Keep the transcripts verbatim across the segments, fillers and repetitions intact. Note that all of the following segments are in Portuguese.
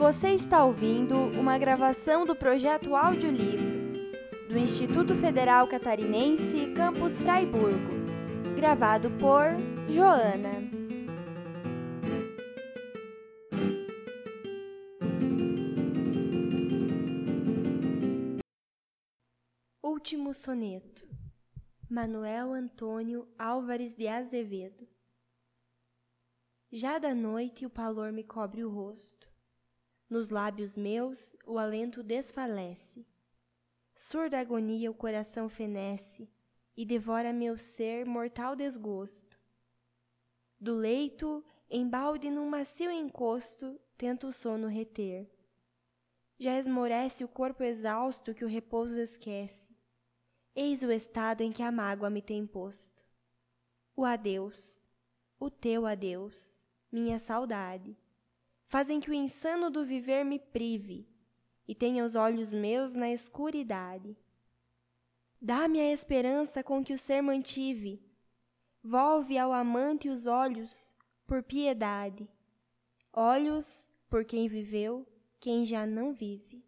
Você está ouvindo uma gravação do projeto Audiolivro do Instituto Federal Catarinense, Campus Fraiburgo, gravado por Joana. Último soneto. Manuel Antônio Álvares de Azevedo. Já da noite o pallor me cobre o rosto, nos lábios meus o alento desfalece, surda agonia o coração fenece e devora meu ser mortal desgosto. Do leito, embalde num macio encosto, tento o sono reter. Já esmorece o corpo exausto que o repouso esquece. Eis o estado em que a mágoa me tem posto. O adeus, o teu adeus, minha saudade, fazem que o insano do viver me prive e tenha os olhos meus na escuridade. Dá-me a esperança com que o ser mantive, volve ao amante os olhos por piedade, olhos por quem viveu, quem já não vive.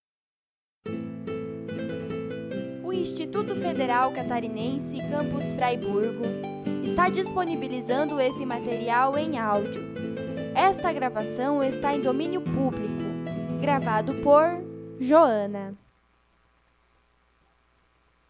O Instituto Federal Catarinense, Campus Fraiburgo, está disponibilizando esse material em áudio. Esta gravação está em domínio público, gravado por Joana.